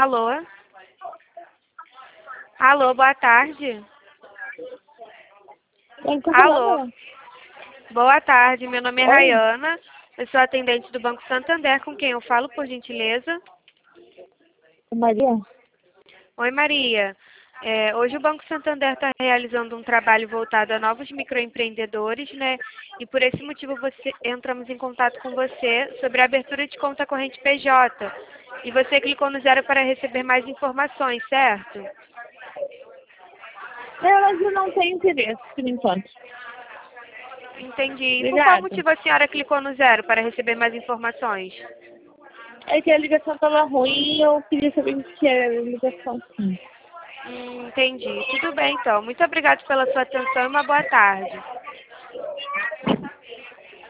Alô? Alô, boa tarde. Quem tá Alô? falando? Boa tarde, meu nome é Oi? Rayana. Eu sou atendente do Banco Santander, com quem eu falo, por gentileza? Maria? Oi, Maria. Hoje o Banco Santander está realizando um trabalho voltado a novos microempreendedores, né? E por esse motivo entramos em contato com você sobre a abertura de conta corrente PJ. E você clicou no 0 para receber mais informações, certo? Mas eu não tenho interesse, por enquanto. Entendi. E por qual Obrigada. motivo a senhora clicou no 0 para receber mais informações? É que a ligação estava ruim e eu queria saber o que era a ligação, sim. Entendi. Tudo bem, então. Muito obrigada pela sua atenção e uma boa tarde.